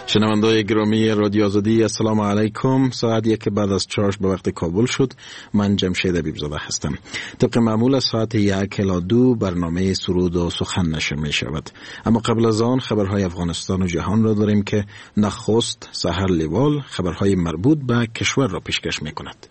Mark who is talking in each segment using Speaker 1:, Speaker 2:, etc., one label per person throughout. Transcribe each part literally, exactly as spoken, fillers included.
Speaker 1: شنونده‌های گرامی رادیو آزادی، السلام علیکم. ساعت یک بعد از چهار به وقت کابل شد. من جمشید حبیبزاده هستم. طبق معمول ساعت یک الی دو برنامه سرود و سخن نشر می شود. اما قبل از آن خبرهای افغانستان و جهان را داریم که نخست سحر لیوال خبرهای مربوط به کشور را پیشکش می کند.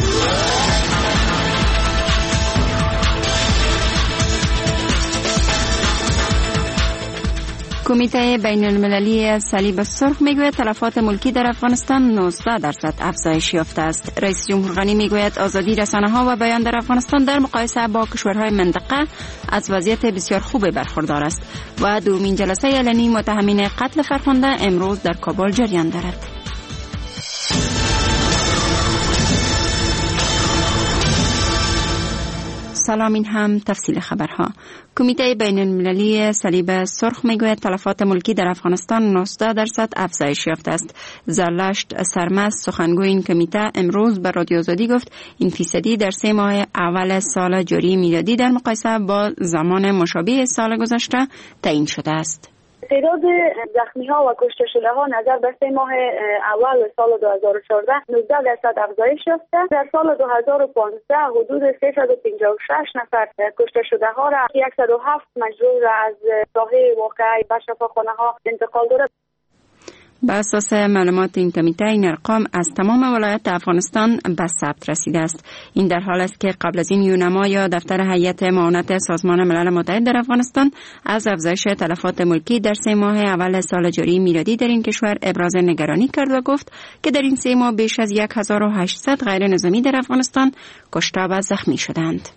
Speaker 2: کمیته بین المللی صلیب سرخ میگوید تلفات ملکی در افغانستان نوزده درصد افزایش یافته است. رئیس جمهور غنی میگوید آزادی رسانه ها و بیان در افغانستان در مقایسه با کشورهای منطقه از وضعیت بسیار خوب برخوردار است و دومین جلسه علنی متهمین قتل فرخنده امروز در کابل جریان دارد. سلام، این هم تفصیل خبرها. کمیته بین المللی صلیب سرخ میگوید تلفات ملکی در افغانستان نوزده درصد افزایش یافته است. زرلشت سرمست سخنگوی این کمیته امروز به رادیو آزادی گفت این فیصدی در سه ماه اول سال جاری میلادی در مقایسه با زمان مشابه سال گذشته تعیین شده است.
Speaker 3: تعداد زخمی ها و کشته شده ها نظر به سه ماه اول سال دو هزار و چهارده نوزده درصد افزایش یافته. در سال دو هزار و پانزده حدود سیصد و پنجاه و شش نفر کشته شده ها را صد و هفت مجروح را از ساحه واقعه به شفاخانه ها انتقال داده.
Speaker 2: بر اساس معلومات این کمیته این ارقام از تمام ولایات افغانستان به ثبت رسیده است. این در حال است که قبل از این یونما یا دفتر هیئت معاونت سازمان ملل متحد در افغانستان از افزایش تلفات ملکی در سه ماه اول سال جاری میلادی در این کشور ابراز نگرانی کرد و گفت که در این سه ماه بیش از هزار و هشتصد غیر نظامی در افغانستان کشته و زخمی شدند.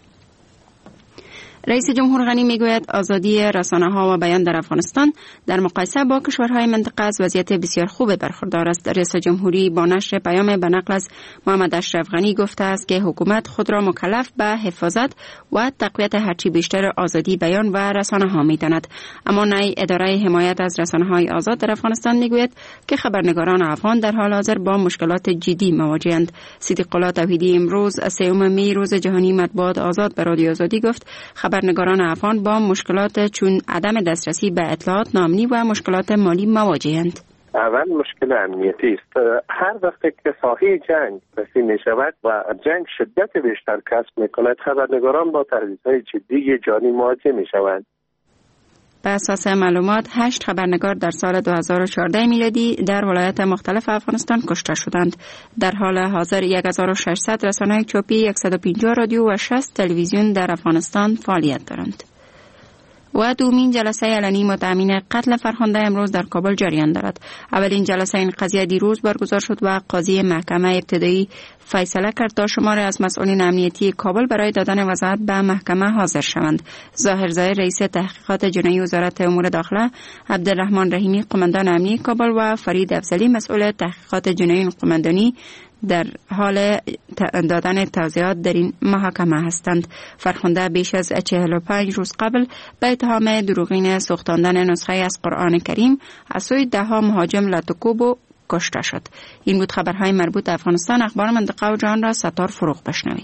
Speaker 2: رئیس جمهور غنی میگوید آزادی رسانه ها و بیان در افغانستان در مقایسه با کشورهای منطقه از وضعیت بسیار خوب برخوردار است. رئیس جمهوری با نشر پیام به نقل از محمد اشرف غنی گفته است که حکومت خود را مکلف به حفاظت و تقویت هرچی بیشتر آزادی بیان و رسانه ها میداند. اما نای اداره حمایت از رسانه های آزاد در افغانستان میگوید که خبرنگاران افغان در حال حاضر با مشکلات جدی مواجهند. صدیق الله توحیدی امروز سوم می روز جهانی مطبوعات آزاد به رادیو آزادی گفت خبرنگاران افغان با مشکلات چون عدم دسترسی به اطلاعات نامنی و مشکلات مالی مواجهند.
Speaker 4: اول مشکل امنیتی است. هر وقت که ساحه جنگ رسید می شود و جنگ شدت بیشتر کسب می کند خبرنگاران با تهدیدهای جدی جانی مواجه می شوند.
Speaker 2: به اساس معلومات هشت خبرنگار در سال دو هزار و چهارده میلادی در ولایات مختلف افغانستان کشته شدند. در حال حاضر هزار و ششصد رسانه چاپی، صد و پنجاه رادیو و شصت تلویزیون در افغانستان فعالیت دارند. و دومین جلسه علنی متهمین قتل فرخنده امروز در کابل جریان دارد. اولین جلسه این قضیه دیروز برگزار شد و قاضی محکمه ابتدایی فیصله کرد تا شماری از مسئولین امنیتی کابل برای دادن وضاحت به محکمه حاضر شوند. ظاهر ظاهر رئیس تحقیقات جنایی وزارت امور داخله، عبدالرحمن رحیمی قماندان امنیتی کابل و فرید افضلی مسئول تحقیقات جنایی قماندانی در حال دادن توضیحات در این محاکمه هستند. فرخنده بیش از چهل و پنج روز قبل به اتهام دروغین سوختاندن نسخه از قرآن کریم از سوی ده ها مهاجم لاتوکوبو کشته شد. این بود خبرهای مربوط به افغانستان. اخبار منطقه و جهان را ستار فروغ بشنوید.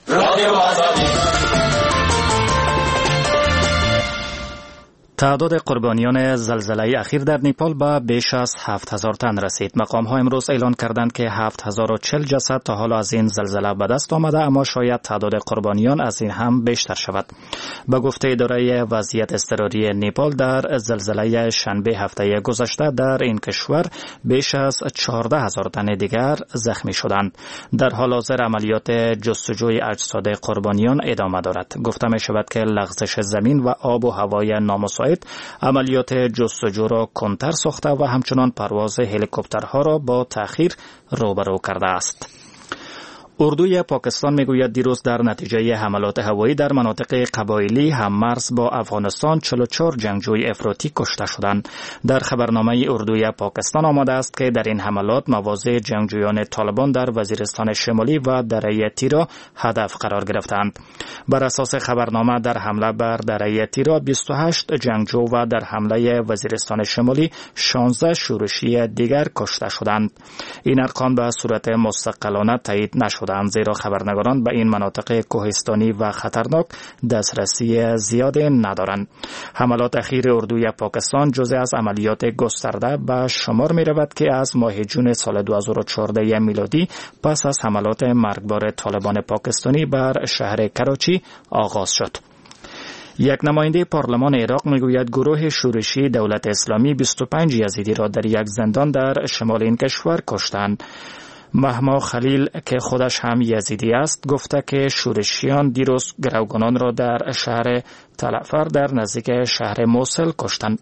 Speaker 5: تعداد قربانیان زلزله اخیر در نیپال به بیش از هفت هزار تن رسید. مقام ها امروز اعلان کردند که هفت هزار و چهل جسد تا حالا از این زلزله به دست آمده، اما شاید تعداد قربانیان از این هم بیشتر شود. به گفته اداره وضعیت اضطراری نیپال در زلزله شنبه هفته گذشته در این کشور بیش از چهارده هزار تن دیگر زخمی شدند. در حال حاضر عملیات جستجوی اجساد قربانیان ادامه دارد. گفته می شود که لغزش زمین و آب و هوای نامساعد عملیات جستجو را کندتر ساخته و همچنان پرواز هلیکوپترها را با تأخیر روبرو کرده است. اردوی پاکستان میگوید دیروز در نتیجه حملات هوایی در مناطق قبایلی هممرز با افغانستان چهل و چهار جنگجوی افراطی کشته شدند. در خبرنامه اردوی پاکستان آمده است که در این حملات مواضع جنگجویان طالبان در وزیرستان شمالی و دره تیرا هدف قرار گرفتند. بر اساس خبرنامه در حمله بر دره تیرا بیست و هشت جنگجو و در حمله وزیرستان شمالی شانزده شورشی دیگر کشته شدند. این ارقام به صورت مستقلانه تایید نشده دادند، زیرا خبرنگاران به این مناطق کوهستانی و خطرناک دسترسی زیاد ندارند. حملات اخیر اردوی پاکستان جزء از عملیات گسترده به شمار می رود که از ماه جون سال دو هزار و چهارده میلادی پس از حملات مرگبار طالبان پاکستانی بر شهر کراچی آغاز شد. یک نماینده پارلمان عراق میگوید گروه شورشی دولت اسلامی بیست و پنج یزیدی را در یک زندان در شمال این کشور کشتند. مهما خلیل که خودش هم یزیدی است گفته که شورشیان دیروز گروگانان را در شهر تلعفر در نزدیک شهر موصل کشتند.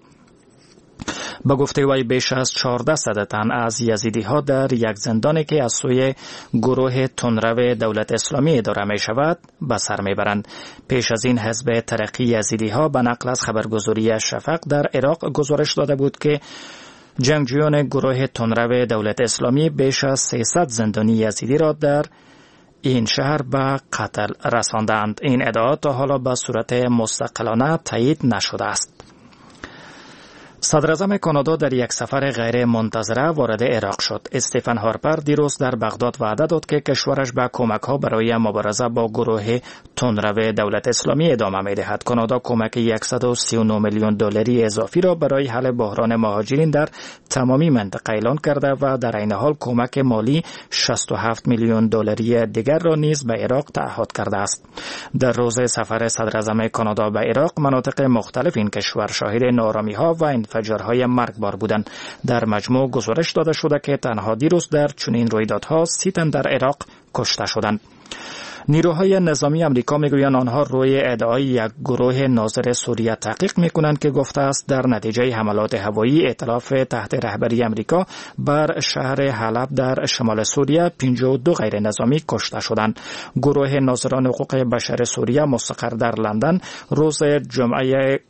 Speaker 5: با گفته وی بیش از چهارده صد تن از یزیدی ها در یک زندانی که از سوی گروه تندرو دولت اسلامی اداره می شود به سر می برند. پیش از این حزب ترقی یزیدی ها به نقل از خبرگزاری شفق در عراق گزارش داده بود که جنگجویان گروه تندرو دولت اسلامی بیش از سیصد زندانی یزیدی را در این شهر به قتل رساندند. این ادعا تا حالا به صورت مستقلانه تایید نشده است. صدر اعظم کانادا در یک سفر غیر منتظره وارد عراق شد. استیفن هارپر دیروز در بغداد وعده داد که کشورش به کمک ها برای مبارزه با گروه تندرو دولت اسلامی ادامه می دهد. کانادا کمک صد و سی و نه میلیون دلاری اضافی را برای حل بحران مهاجرین در تمامی منطقه اعلان کرده و در این حال کمک مالی شصت و هفت میلیون دلاری دیگر را نیز به عراق تعهد کرده است. در روز سفر صدر اعظم کانادا به عراق مناطق مختلف این کشور شاهد نارامی ها و انفجارهای مرگبار بودند. در مجموع گزارش داده شده که تنها دیروز در چنین رویدادها سی تن در عراق کشته شدند. نیروهای نظامی امریکا میگویند آنها روی ادعای یک گروه ناظر سوریه تحقیق میکنند که گفته است در نتیجه حملات هوایی ائتلاف تحت رهبری امریکا بر شهر حلب در شمال سوریه پنجاه و دو غیر نظامی کشته شدند. گروه ناظران حقوق بشر سوریه مستقر در لندن روز جمعه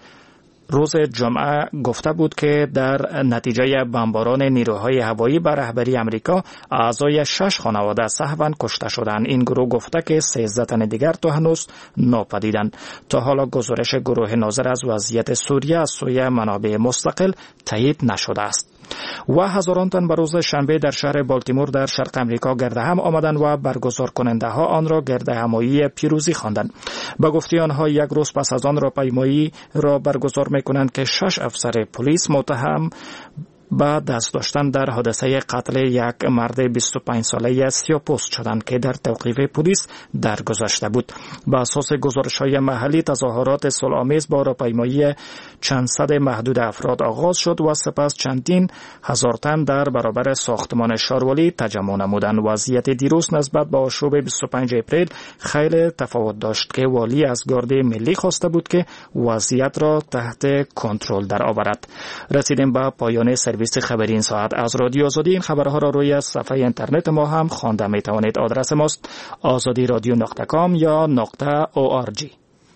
Speaker 5: روز جمعه گفته بود که در نتیجه بمباران نیروهای هوایی بر رهبری امریکا اعضای شش خانواده سهواً کشته شدند. این گروه گفته که سیزده تن دیگر تا هنوز ناپدیدند. تا حالا گزارش گروه ناظر از وضعیت سوریه از سوی منابع مستقل تایید نشده است. و هزاران تن به روز شنبه در شهر بالتیمور در شرق امریکا گرد هم آمدند و برگزار کننده ها آن را گرد همایی پیروزی خواندند. به گفته آنها یک روز پس از آن راهپیمایی را برگزار می‌کنند که شش افسر پلیس متهم با دست داشتن در حادثه قتل یک مرد بیست و پنج ساله سیاه‌پوست شدند که در توقیف پلیس درگذشته بود. بر اساس گزارش‌های محلی تظاهرات صلح‌آمیز با راهپیمایی چند صد محدود افراد آغاز شد و سپس چندین هزار تن در برابر ساختمان شاروالی تجمع نمودند. وضعیت دیروز نسبت به آشوب بیست و پنج اپریل خیلی تفاوت داشت که والی از گارد ملی خواسته بود که وضعیت را تحت کنترل درآورد. رسیدیم به پایان سرویس خبری این ساعت از رادیو آزادی. این خبرها را روی صفحه اینترنت ما هم خوانده می توانید. آدرس ماست آزادی رادیو نقطه کام یا نقطه او آر جی.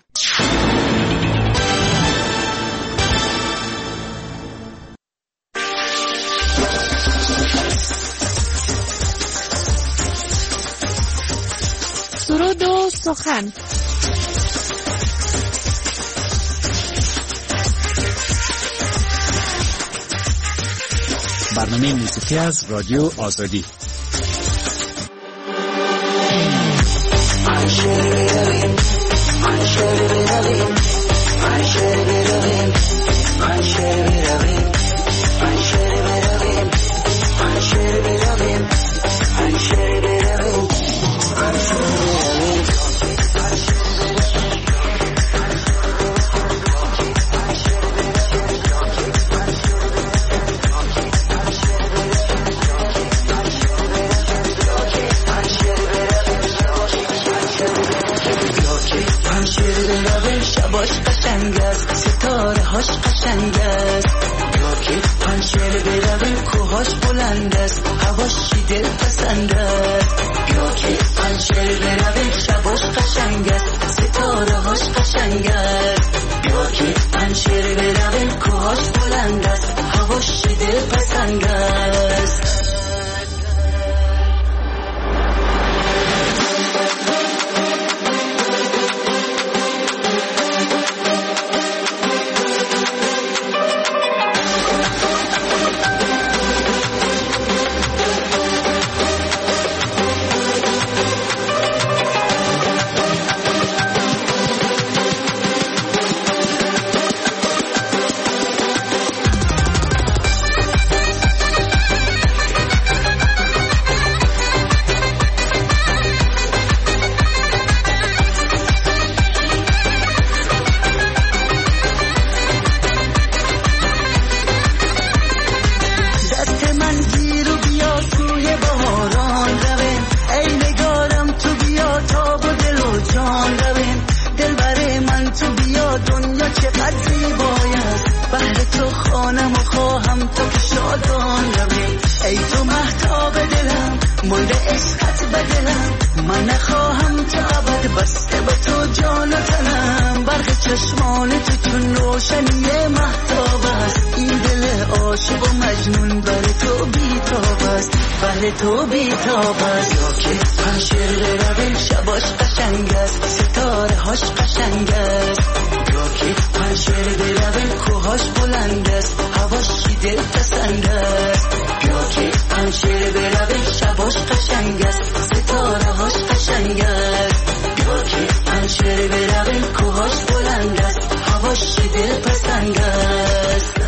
Speaker 6: سرود و سخن.
Speaker 7: برنامه موسیقی از رادیو آزادی.
Speaker 8: شباش قشنگ است، ستاره هاش قشنگ است، یا که پنشر برویم کوهاش بلند است، هواش دل پسند است، یا که پنشر برویم شباش قشنگ است، ستاره هاش قشنگ است، یا که پنشر برویم کوهاش بلند است، هواش دل پسند است. مونده عشقت بدلم، من نخواهم تا ابد بسته به تو جان و تنم. برق چشمان تو چون روشنی مهتاب است، این دل عاشق و مجنون بر تو بیتاب است، بر تو بیتاب است. یا که پنشیر روی شباش قشنگ است، ستاره هاش قشنگ است. یا که پنشیر روی کوهاش بلند است، هواشی دل پسند است. یا که پنشیر روی شباش قشنگ است، ستاره هاش قشنگ است. یا که پنشیر روی کوهاش بلند است، هواشی دل پسند است.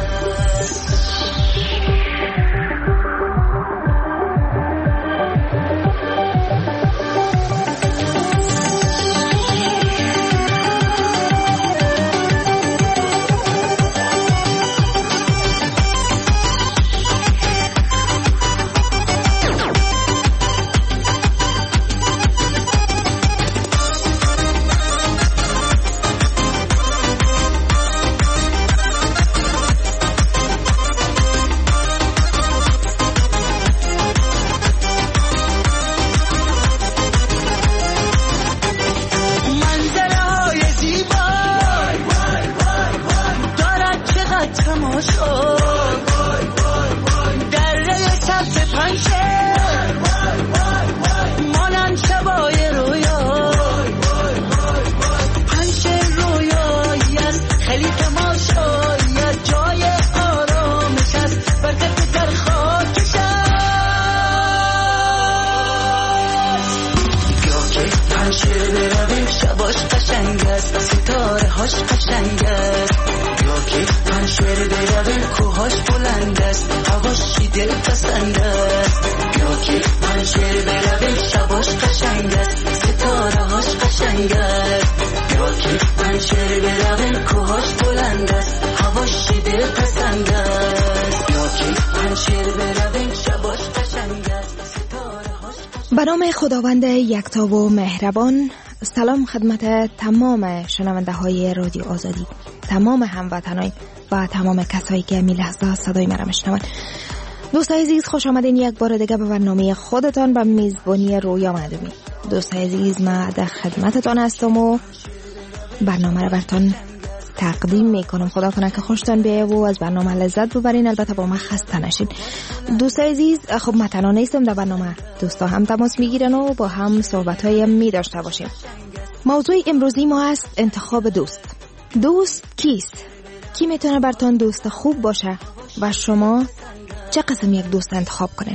Speaker 9: به نام خداوند یکتا و مهربان. سلام خدمت تمام شنونده های رادیو آزادی، تمام هموطنان و تمام کسایی که می لحظه صدای مرا میشنوند. دوستای عزیز، خوش آمدین یک بار دیگه به برنامه خودتان به میزبانی رویا معدومی. دوستای عزیز، من در خدمتتان هستم و برنامه را براتون تقدیم میکنم. خدا کنه که خوشتان بیایه و از برنامه لذت ببرین، البته با من خسته نشین. دوستای عزیز، خب من تنها نیستم در برنامه، دوستا هم تماس میگیرن و با هم صحبت‌های می داشته باشیم. موضوع امروزی ما است انتخاب دوست. دوست کیست؟ کی میتونه براتون دوست خوب باشه و شما چه قسم یک دوست انتخاب کنین؟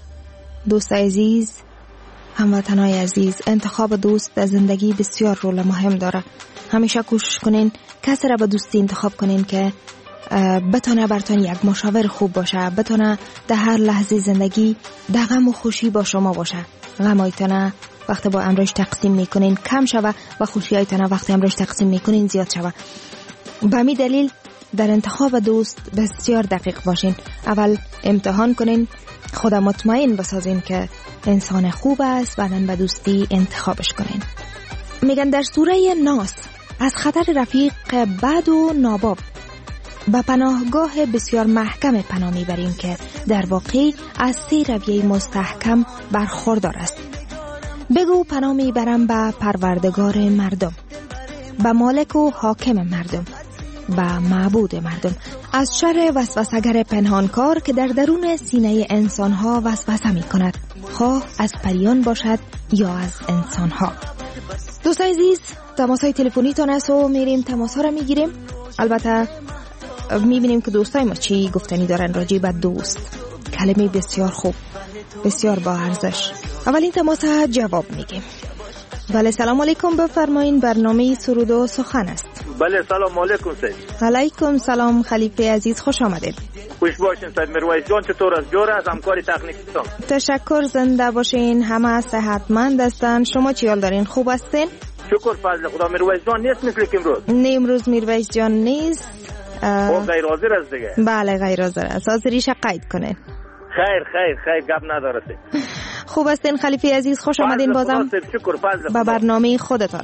Speaker 9: دوستای عزیز، هموطنای عزیز، انتخاب دوست در زندگی بسیار رول مهم داره. همیشه کوشش کنین کسی را به دوستی انتخاب کنین که بتونه براتون یک مشاور خوب باشه، بتونه در هر لحظه زندگی در غم و خوشی با شما باشه. غمایتونه وقتی با امروز تقسیم میکنین کم شوه و خوشیایتونه وقتی امروز تقسیم میکنین زیاد شوه. به همین دلیل در انتخاب دوست بسیار دقیق باشین. اول امتحان کنین، خود مطمئن بسازین که انسان خوب است، بعدن به دوستی انتخابش کنین. میگن در سوره ناس از خطر رفیق بد و ناباب به پناهگاه بسیار محکم پناه میبریم که در واقع از سه رویه مستحکم برخوردار است. بگو پناه میبرم به پروردگار مردم، به مالک و حاکم مردم، به معبود مردم، از شر وسوسه‌گر پنهانکار که در درون سینه انسانها وسوسه میکند، خواه از پریان باشد یا از انسانها. دوستای عزیز، تماس‌های تلفنیتون است و میریم تماس‌ها را میگیریم. البته میبینیم که دوستای ما چی گفتنی دارن راجع به دوست. کلمه بسیار خوب، بسیار با ارزش. اولین تماس جواب میگیم. بله، سلام علیکم، بفرمایین. برنامه سرود و سخن است.
Speaker 10: بله، سلام علیکم سید.
Speaker 9: علیکم سلام خلیفه عزیز، خوش آمدید.
Speaker 10: خوش باشین سید میرویس جان، چطور است؟ جور است همکاری تکنیکتون؟
Speaker 9: تشکر، زنده باشین، همه صحتمند هستن. شما چی حال دارین؟ خوب هستین؟
Speaker 10: شکر فضل خدا. میرویس جان نیست مثل که امروز؟
Speaker 9: نه، امروز میرویس جان نیست.
Speaker 10: او غیر حاضر است دیگه.
Speaker 9: بله غیر حاضر است. حاضریش قید کنین.
Speaker 10: خیر خیر خیر، گپ نداره.
Speaker 9: خوب هستین خلیفه عزیز؟ خوش آمدین بازم
Speaker 10: شکر فضل
Speaker 9: به برنامه خودتان.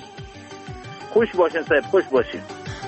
Speaker 10: خوش باشین صاحب، خوش باشین.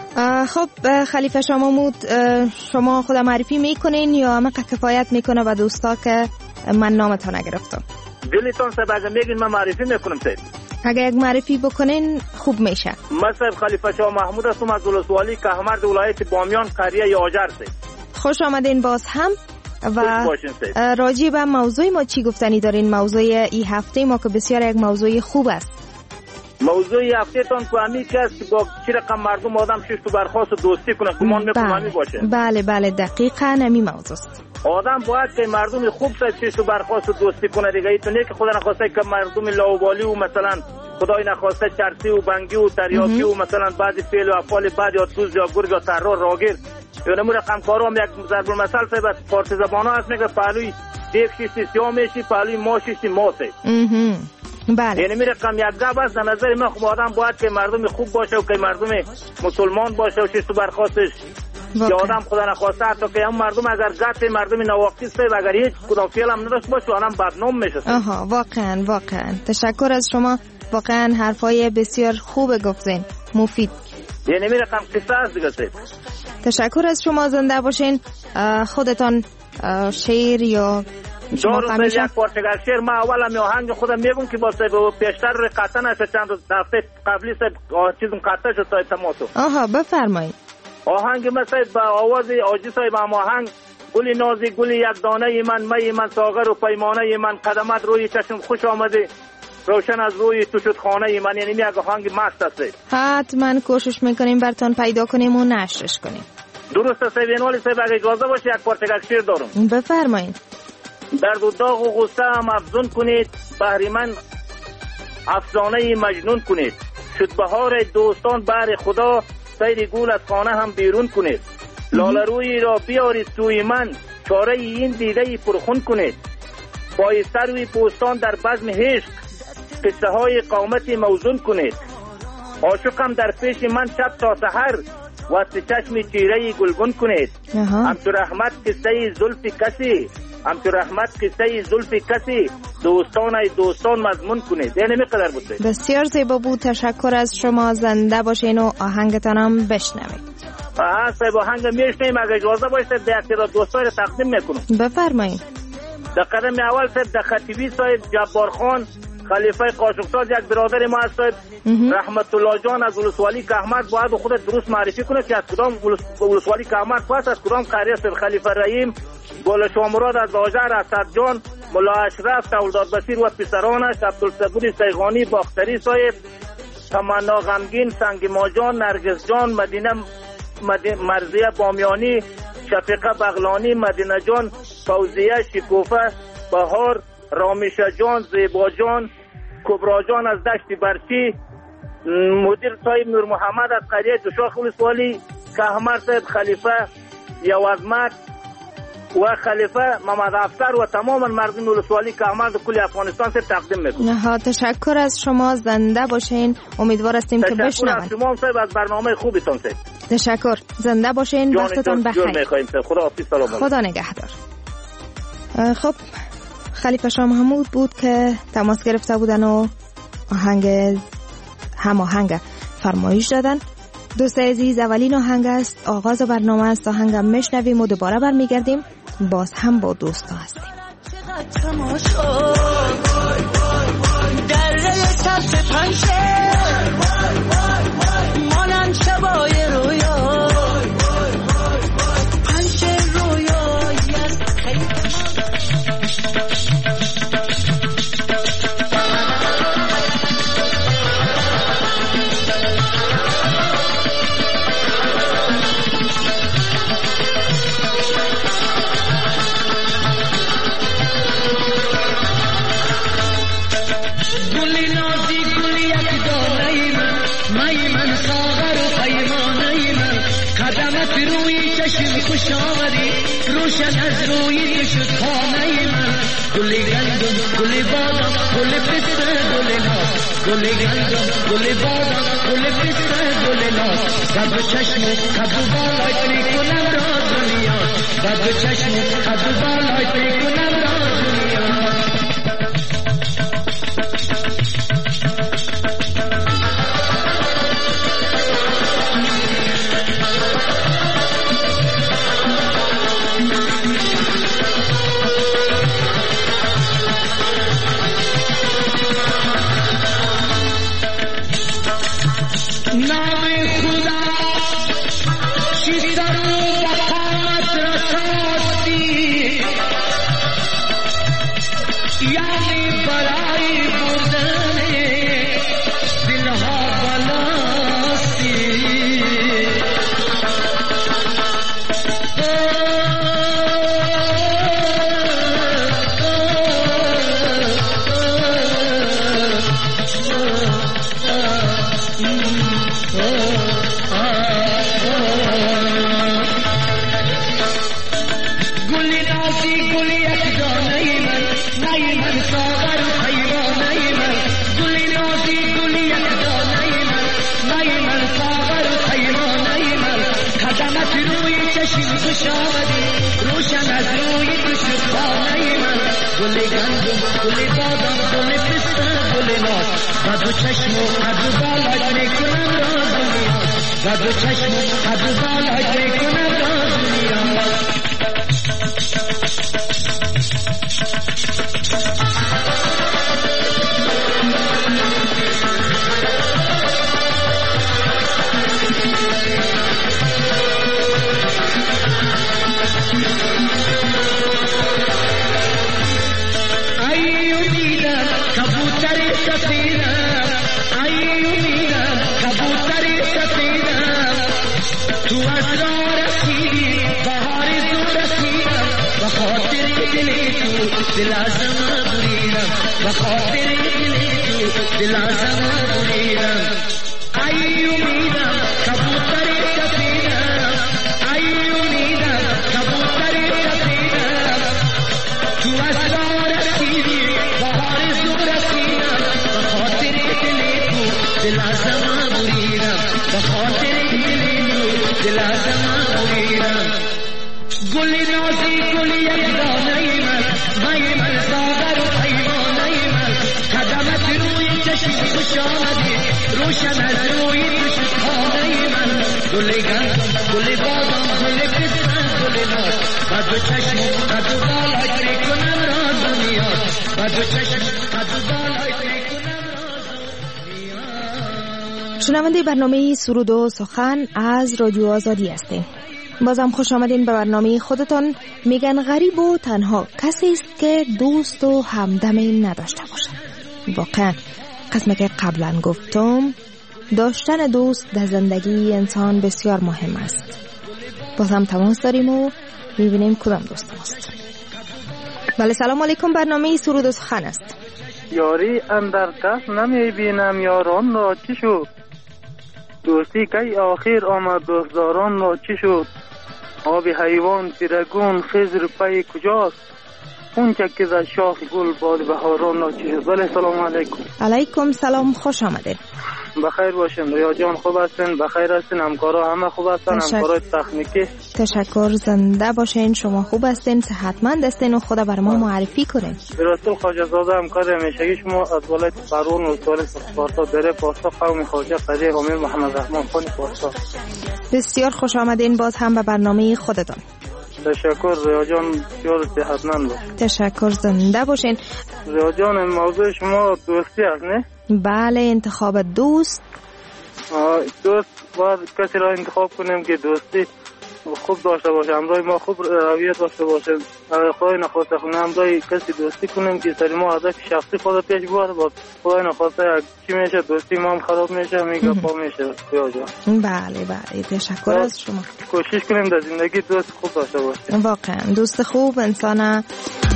Speaker 9: خب خلیفه شما مود شما خود معرفی میکنین یا همه کفایت میکنه و دوستا که من نامتان نگرفتم؟
Speaker 10: دلتان صاحب اگه میگین من معرفی میکنم صاحب.
Speaker 9: اگه یک معرفی بکنین خوب میشه.
Speaker 10: من صاحب خلیفه شاه محمود هستم از ولسوالی کهمرد ولایت بامیان قریه یاجر صاحب.
Speaker 9: خوش آمدین باز هم. و راجع به موضوع ما چی گفتنی دارین؟ موضوع این هفته ما که بسیار یک موضوع خوب است.
Speaker 10: موضوع هفته تان که همی که است با چی رقم مردم آدم شش تو برخواست و دوستی کنه گمان میکنم همی باشه.
Speaker 9: بله بله دقیقاً همی موضوع است.
Speaker 10: آدم باید که مردم خوب ساید شش تو برخواست و دوستی کنه دیگه. ایتونه که خدا نخواسته که مردم لاوبالی و مثلا خدای نخواسته چرسی و بنگی و تریاکی و مثلا بعضی فعل و افعال بعد یا توز یا گرگ یا ترار راگیر یا نمو رقم کارو هم یک ضرب المثل صاحب از فارسی زبان ها هست میگه پهلوی دیگ شیستی سیاه میشی پهلوی ما شیستی ماسه.
Speaker 9: بله.
Speaker 10: یعنی می رقم یک گپ است. در نظر من خب آدم باید که مردم خوب باشه و که مردم مسلمان باشه و شش تو برخواستش یا آدم خدا نخواسته حتی که هم مردم اگر گت مردم نواقصی است و اگر هیچ کدام فعل هم نداشت باشه آدم بدنام میشه.
Speaker 9: آها واقعا واقعا تشکر از شما. واقعا حرفای بسیار خوب گفتین، مفید.
Speaker 10: یعنی می رقم قصه است دیگه سید.
Speaker 9: تشکر از شما. زنده باشین. خودتان شعر یا شما
Speaker 10: همیشه یک پارچگاه شعر ما اول هم آهنگ خودم میگم که با صاحب پیشتر قطع نشه چند هفته قبلی صاحب چیزم قطع شد تا تماسو.
Speaker 9: آها بفرمایید.
Speaker 10: آهنگ ما صاحب با آواز عاجز صاحب هم آهنگ گلی نازی گلی یک دانه من می من ساغر و پیمانه من قدمت روی چشم خوش آمده روشن از روی تو شد خانه من. یعنی یک آهنگ مست است.
Speaker 9: حتما کوشش میکنیم براتون پیدا کنیم و نشرش کنیم.
Speaker 10: درست است. ولی صاحب اگه اجازه باشه یک پارچگاه شعر دارم.
Speaker 9: بفرمایید.
Speaker 10: درد و داغ و غصه هم افزون کنید بهریمن افسانه مجنون کنید شد بهار دوستان بر خدا سیر گل از خانه هم بیرون کنید لاله روی را بیارید سوی من چاره این دیده پرخون کنید پای سروی پوستان در بزم عشق قصه های قامتی موزون کنید عاشقم در پیش من شب تا سحر واسه چشم چیره گلگون کنید همچو رحمت قصه زلف کسی همچو رحمت قصه زلف کسی دوستان ای دوستان مضمون کنید. یعنی میقدر بوده.
Speaker 9: بسیار زیبا بود. تشکر از شما. زنده باشین و آهنگتان هم بشنوید.
Speaker 10: آها صاحب آهنگ میشنیم اگه اجازه باشه به اعتراض دوستای تقدیم میکنم.
Speaker 9: بفرمایید.
Speaker 10: در قدم اول صاحب در خطیبی صاحب جبار خان خلیفه قاشق‌ساز یک برادر ما است صاحب رحمت الله جان از ولسوالی کهمرد باید خود درست معرفی کنه که از کدام ولسوالی کهمرد پس از کدام قریه صاحب. خلیفه رحیم گل شامراد از آجر اسد جان ملا اشرف تولداد بصیر و پسرانش عبدالصبور سیغانی باختری صاحب تمنا غمگین سنگ ماجان نرگس جان مدینه مرزیه بامیانی شفیقه بغلانی مدینه جان فوزیه شکوفه بهار رامیشه جان زیبا جان کبرا جان از دشت برچی مدیر صاحب نور محمد از قریه دوشاخ ولسوالی کهمرد صاحب خلیفه یوازمک و خلیفه محمد افسر و تمام مردم ولسوالی کهمرد کل افغانستان سے تقدیم میکنم.
Speaker 9: ها تشکر از شما. زنده باشین. امیدوار هستیم که بشنوید.
Speaker 10: تشکر از شما صاحب از برنامه خوبتون صاحب.
Speaker 9: تشکر. زنده باشین. وقتتون بخیر.
Speaker 10: خدا حافظ. سلام.
Speaker 9: خدا نگهدار. خب خلیفه شاه محمود بود که تماس گرفته بودن و آهنگ هم آهنگ فرمایش دادن. دوست عزیز اولین آهنگ است. آغاز برنامه است. آهنگم میشنویم و دوباره برمیگردیم. باز هم با دوستا هستیم.
Speaker 8: در سبز پنشه مانند شبای رویا پنشه رویایی از خوش آمدی روشن از روی تو شد خانه من گل گندم گل بادام گل پسته گل ناز گل گندم گل بادام گل پسته گل ناز بد چشم قد و بالای پی کنم را دنیا بد چشم قد و بالای پی کنم را دنیا یعنی برای بردن دلها بلاستی روشن از روی تو شد خانه من گل گندم گل بادام گل پسته گل ناز و دو چشم و قد و بالات میکنم راز و نیاز و دو چشم و قد و بالات میکنم راز و نیاز دلازم بریدم و خاطر دلی تو دلازم بریدم ای امیدم کبوتر سفیدم ای امیدم کبوتر سفیدم تو اسرار رسیدی بهار زور رسیدم و خاطر دلی تو دلازم بریدم و خاطر دلی تو دلازم بریدم گل نازی گل یک دانه من مای من ساغر و پیمانه من قدمت روی چشم خوش آمدی روشن از روی تو خانه من گل گندم گل بادام گل پسته گل ناز و دو چشم قد و بالات میکنم راز و نیاز و دو چشم قد و بالات میکنم راز و نیاز.
Speaker 9: شنونده برنامه سرود و سخن از رادیو آزادی هستیم. بازم خوش آمدین به برنامه خودتان. میگن غریب و تنها کسی است که دوست و همدمی نداشته باشد. واقعا قسمی که قبلا گفتم داشتن دوست در زندگی انسان بسیار مهم است. بازم تماس داریم و میبینیم کدام دوست است. بله سلام علیکم، برنامه سرود و سخن است.
Speaker 11: یاری اندر کس نمیبینم یاران را چی شد، دوستی که آخر آمد دوستداران را چی شد، آب حیوان تیرگون خضر پی کجاست، اون چکه در شاخ گل باد بهاران را چی شد. بله سلام علیکم.
Speaker 9: علیکم سلام، خوش آمدید.
Speaker 11: بخیر باشین. ریا جان خوب هستین؟ بخیر هستین؟ همکارا همه خوب هستن؟
Speaker 9: تشک...
Speaker 11: همکارای تکنیکی
Speaker 9: تشکر، زنده باشین. شما خوب هستین؟ صحتمند هستین و خدا بر ما معرفی کنین.
Speaker 11: براتون خواجه زاده همکار همیشگی شما از ولایت فرون و سوال پاستا دره پاستا قوم خواجه قضیه امیر محمد رحمان خان پاستا.
Speaker 9: بسیار خوش آمدین باز هم به برنامه خودتان.
Speaker 11: تشکر ریا جان، بسیار صحتمند باش.
Speaker 9: تشکر، زنده باشین.
Speaker 11: ریا جان موضوع شما دوستی است نه؟
Speaker 9: بله، انتخاب دوست.
Speaker 11: دوست باید کسی را انتخاب کنیم که دوستی خوب داشته باشه، همراه ما خوب رویت داشته باشه. اگر خدای نخواسته کنه همراه کسی دوستی کنیم که سر ما هدف شخصی خود پیش بره، با خدای نخواسته چی میشه دوستی ما هم خراب میشه، میگه پا میشه. ریا جان
Speaker 9: بله بله، تشکر از شما.
Speaker 11: کوشش کنیم در زندگی دوست خوب داشته باشیم.
Speaker 9: واقعا دوست خوب انسان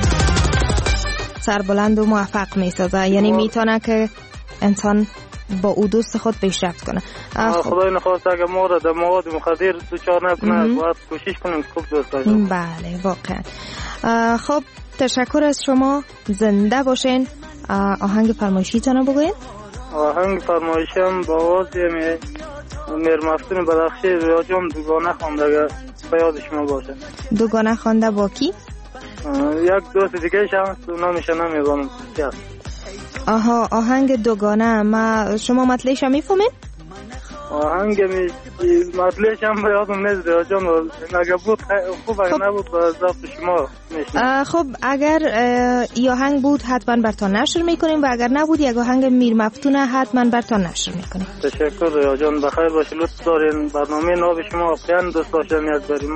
Speaker 9: سربلند و موفق میسازه، یعنی میتونه که انسان با او دوست خود پیشرفت کنه.
Speaker 11: خدای نخواسته اگه ما را در مواد مخدر دوچار نکنه، باید کوشش کنیم خوب دوست داشتیم.
Speaker 9: بله واقعا. خب تشکر از شما، زنده باشین. آهنگ فرمایشیتون رو بگوین.
Speaker 11: آهنگ فرمایشم با آواز میر مفتون بدخشی ریا جان دوگانه خوانده، اگر به یاد شما باشه.
Speaker 9: دوگانه خوانده با کی؟
Speaker 11: یک دوست دیگه شما نامش نمیدونم چی است.
Speaker 9: آها، آهنگ دوگانه. ما شما مطلعش هم میفهمین؟
Speaker 11: آهنگ می مطلعش هم به یادم نیست ریا جان، اگر بود خوب، اگر نبود به ضبط شما میشنم.
Speaker 9: خب اگر ای آهنگ بود حتما برتان نشر میکنیم و اگر نبود یک آهنگ میر مفتونه حتما برتان نشر میکنیم.
Speaker 11: تشکر ریا جان، بخیر باشی. لطف دارین. برنامه ناب شما واقعا دوست داشتنی از بری ما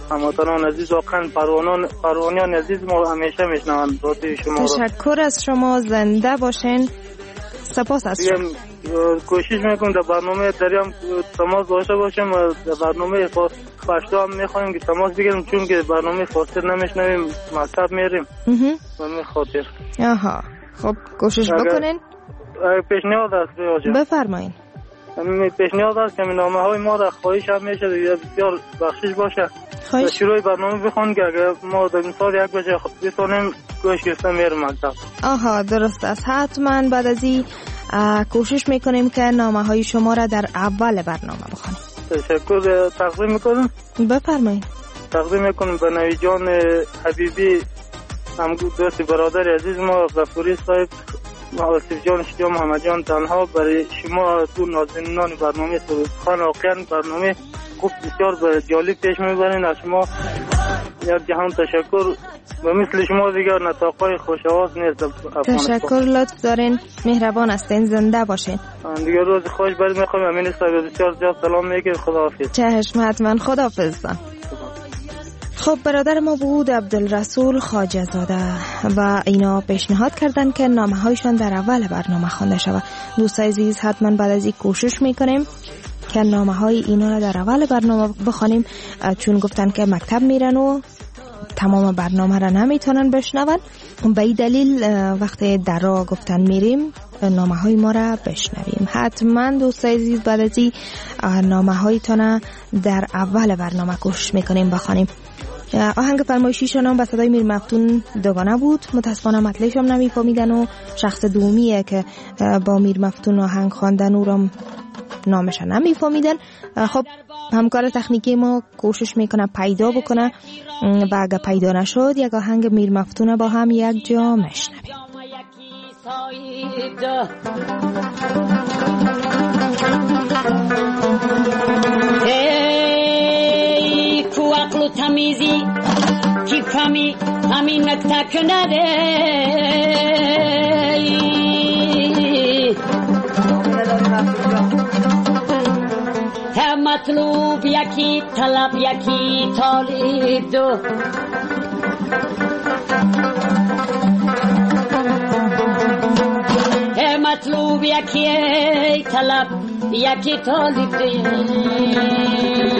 Speaker 11: هموطنان عزیز واقعا پروانان پروانیان عزیز ما همیشه میشنوند رادیو شما را.
Speaker 9: تشکر از شما، زنده باشین. سپاس از شما.
Speaker 11: کوشش میکنم در برنامه دریم تماس داشته باشیم. در برنامه پشتو هم میخوایم که تماس بگیریم چون که برنامه فارسی نمیشنویم، مکتب میریم و میخاطر.
Speaker 9: آها خب کوشش بکنین.
Speaker 11: پیشنهاد است ریاض.
Speaker 9: بفرمایید.
Speaker 11: پیشنهاد است که نامه های ما را خواهش هم میشه بسیار بخشش باشه.
Speaker 9: خواهش.
Speaker 11: شروع برنامه بخون که اگر ما در مثال یک بجه بتونیم گوش گرفته میرم مکتب.
Speaker 9: آها درست است. حتما بعد از این کوشش میکنیم که نامه های شما را در اول برنامه بخونیم.
Speaker 11: تشکر. تقدیم میکنم.
Speaker 9: بفرمایید.
Speaker 11: تقدیم میکنم به نوی جان حبیبی، هم دوست برادر عزیز ما غفوری صاحب، آصف جان شجاع، محمد جان تنها، برای شما دو نازنینان برنامه سرودخوان. واقعا برنامه خوب بسیار جالب پیش میبرین. از شما یک جهان تشکر و مثل شما دیگر نطاقای خوش آواز نیست.
Speaker 9: تشکر، لطف دارین، مهربان هستین، زنده باشین.
Speaker 11: دیگر روز خوش برد میخوایم. امین صاحب بسیار زیاد سلام میگه. خداحافظ.
Speaker 9: چشم حتما. خداحافظ. خب برادر ما بود عبدالرسول خواجه زاده و اینا پیشنهاد کردن که نامه هایشان در اول برنامه خوانده شود. دوستای عزیز حتما بعد از این کوشش میکنیم که نامه های اینا را در اول برنامه بخوانیم، چون گفتن که مکتب میرن و تمام برنامه را نمیتونن بشنون. به این دلیل وقتی در راه گفتن میریم نامه های ما را بشنویم. حتما دوستای عزیز بعد از این نامه هایتون در اول برنامه کوشش میکنیم بخوانیم. آهنگ فرمایشیشان هم به صدای میر مفتون دوگانه بود. متاسفانه مطلعش هم نمیفهمیدن و شخص دومیه که با میر مفتون آهنگ خواندن او را نامش نمیفهمیدن. خب همکار تکنیکی ما کوشش میکنه پیدا بکنه و اگه پیدا نشد یک آهنگ میر مفتون با هم یک جا میشنویم.
Speaker 12: ای کو عقل و تمیزی کی فهمی همین نکته کنده مطلوب یکی طلب یکی طالب دو مطلوب یکی طلب یکی طالب دو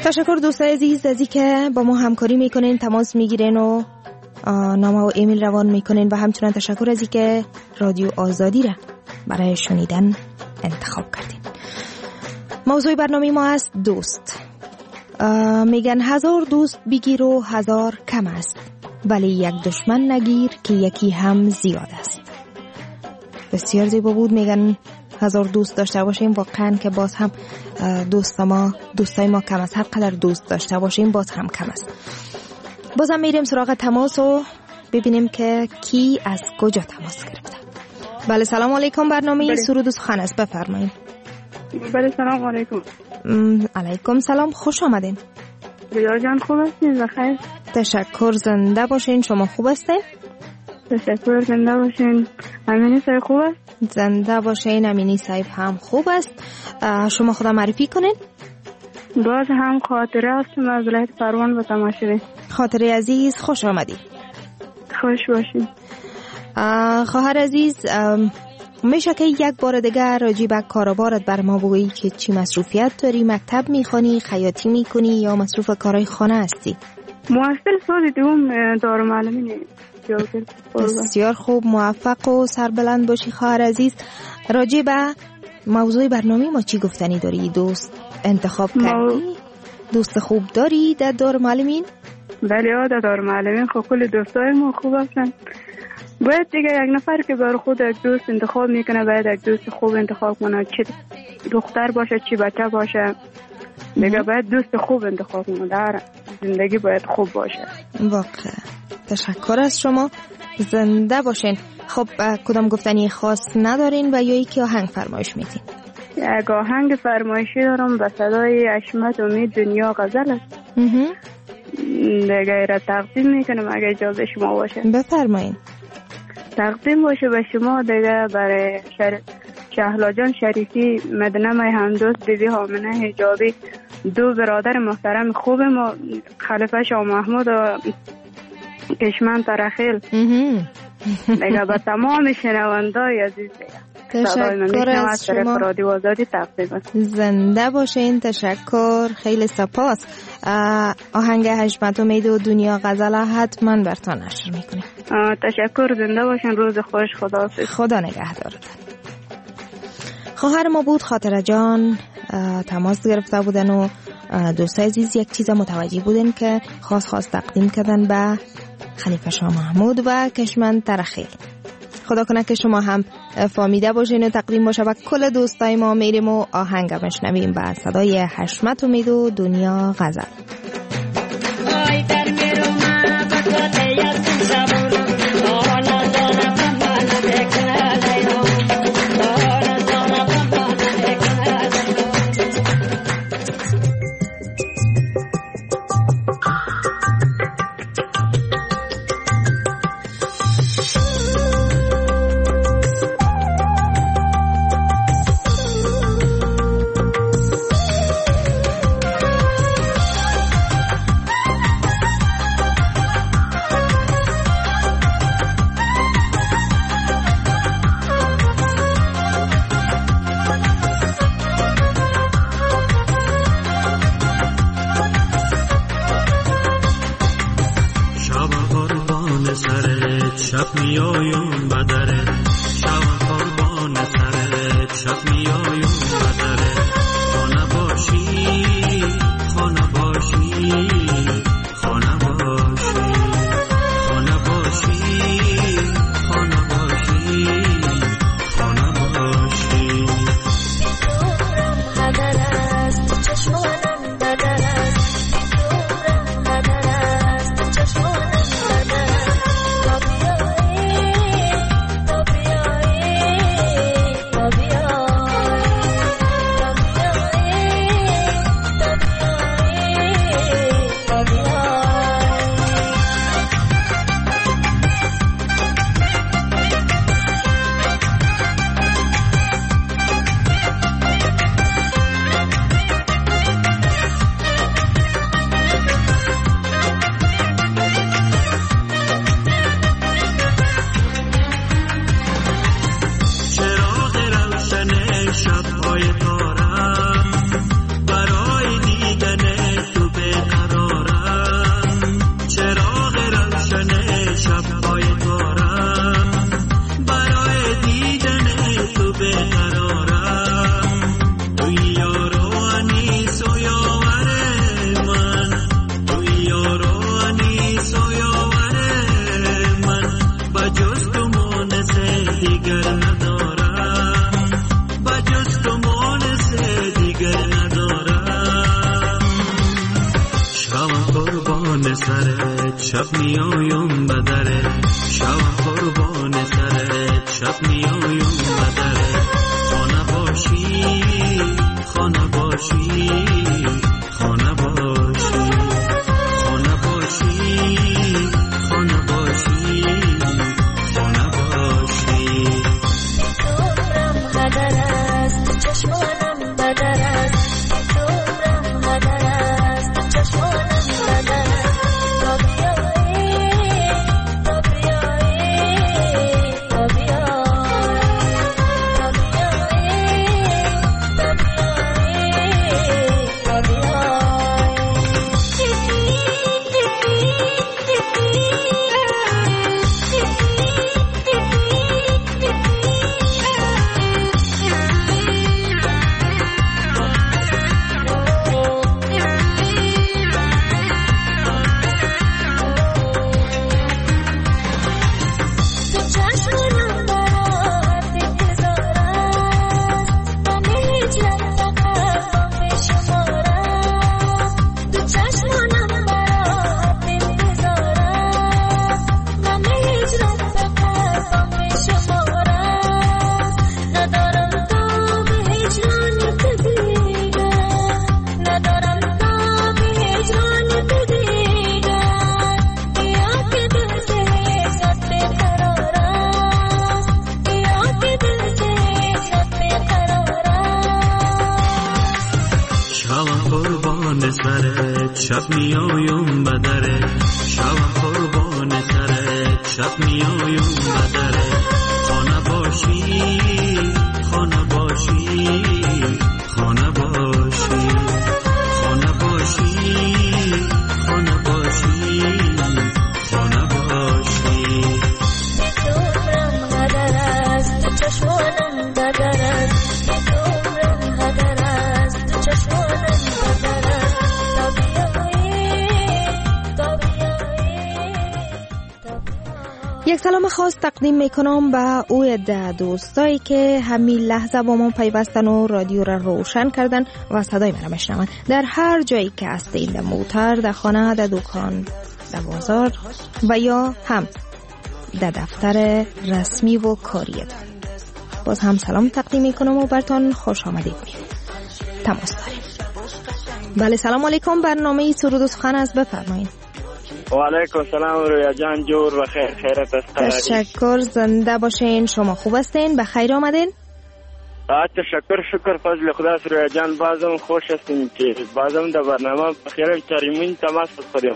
Speaker 9: تشکر دوستای عزیز از اینکه با ما همکاری میکنین، تماس میگیرین و نامه و ایمیل روان میکنین و همچنین تشکر از اینکه رادیو آزادی را برای شنیدن انتخاب کردین. موضوع برنامه ما است دوست. میگن هزار دوست بگیر و هزار کم است، ولی یک دشمن نگیر که یکی هم زیاد است. بسیار زیبا بود. میگن هزار دوست داشته باشیم، واقعا که باز هم دوست ما دوستای ما کم است. هر قدر دوست داشته باشیم باز هم کم است. بازم میریم سراغ تماس و ببینیم که کی از کجا تماس گرفته. بله سلام علیکم. برنامه بله. سرود و سخن است، بفرمایید.
Speaker 13: بله سلام علیکم.
Speaker 9: علیکم سلام، خوش آمدین.
Speaker 13: ریا جان خوب هستین؟ بخیر.
Speaker 9: تشکر، زنده باشین. شما خوب هستین؟
Speaker 13: تشکر، زنده باشین. امینی صاحب خوب است؟
Speaker 9: زنده باشین. امینی صاحب هم خوب است. شما خدا معرفی کنین.
Speaker 13: باز هم خاطره هستم از ولایت پروان و تماشوی.
Speaker 9: خاطره عزیز خوش آمدی.
Speaker 13: خوش باشین.
Speaker 9: خواهر عزیز، میشه که یک بار دیگه راجع به کاروبارت بر ما بگویی که چی مصروفیت داری؟ مکتب میخونی، خیاطی میکنی یا مصروف کارهای خانه هستی؟
Speaker 13: محصل سال دوم دارالمعلمین.
Speaker 9: بسیار خوب، موفق و سربلند باشی خواهر عزیز. راجع به موضوع برنامه ما چی گفتنی داری؟ دوست انتخاب کردی؟ مو... دوست خوب داری در دارالمعلمین؟
Speaker 13: بله ها، در دارالمعلمین خب کل دوستای ما خوب هستن. باید دیگه یک نفر که بر خود یک دوست انتخاب میکنه باید یک دوست خوب انتخاب کنه، چه دختر باشه چه بچه باشه. دیگه باید دوست خوب انتخاب کنه، در زندگی باید خوب باشه.
Speaker 9: واقعا تشکر از شما، زنده باشین. خب کدام گفتنی خاص ندارین و یا یکی آهنگ فرمایش میدین؟
Speaker 13: یک آهنگ فرمایشی دارم به صدای حشمت امید، دنیا غزل است. دیگه را تقدیم میکنم اگه اجازه شما باشه.
Speaker 9: بفرمایین.
Speaker 13: تقدیم باشه به شما دیگه برای شر... شهلا جان شریفی، مدنه مای همدوست، بیبی حامنه حجابی، دو برادر محترم خوب ما، خلیفه شاه محمود و کشمن ترخیل. دیگه به تمام شنوندای عزیز
Speaker 9: تشکر از شما.
Speaker 13: رادیو آزادی تقدیم.
Speaker 9: زنده باشین. تشکر، خیلی سپاس. آهنگ حشمت امید و دنیا غزل حتما براتون نشر میکنیم.
Speaker 13: تشکر، زنده باشین. روز خوش. خدا
Speaker 9: خدا نگهدارتون. خواهر ما بود خاطره جان تماس گرفته بودن و دوستای عزیز یک چیز متوجه بودن که خاص خاص تقدیم کردن به خلیفه شاه محمود و کشمن ترخیل. خدا کنه که شما هم فهمیده باشین و تقدیم باشه و کل دوستای ما. میریم و آهنگ بشنویم با صدای حشمت امید و دنیا غزل.
Speaker 14: شب‌های تارم برای دیدن تو شب میایم بدره شب قربان سرت شب میایم بدره خانه باشی خانه باشی خانه باشی خانه باشی خانه باشی خانه باشی
Speaker 15: عمرم هدر است چشمانم بدر است عمرم هدر است چشمانم بدر است تا بیایی تا بیایی تا بیایی تا بیایی تا بیایی تا بیایی
Speaker 14: شب میایم بدره شب قربان سرت شب میایم بدره خانه باشی خانه باشی خانه باشی خانه باشی خانه باشی خانه باشی
Speaker 15: عمرم هدر است چشمانم بدر است عمرم هدر است چشمانم بدر است
Speaker 9: یک سلام خاص تقدیم میکنم به او عده دوستایی که همین لحظه با ما پیوستن و رادیو را روشن کردن و صدای من را میشنون در هر جایی که هستین، در موتر، در خانه، در دکان، در بازار و یا هم در دفتر رسمی و کاریتان. باز هم سلام تقدیم میکنم و برتان خوش آمدید میگم. تماس داریم. بله سلام علیکم، برنامه سرود و سخن است، بفرمایید.
Speaker 16: و علیکم سلام رویا جان، جور و خیر خیرت است.
Speaker 9: تشکر، زنده باشین. شما خوب هستین؟ بخیر آمدین؟
Speaker 16: تشکر، شکر فضل خدا است رویا جان. بازم خوش هستیم که بازم در برنامه بخیر چهارمین تماس خودیم.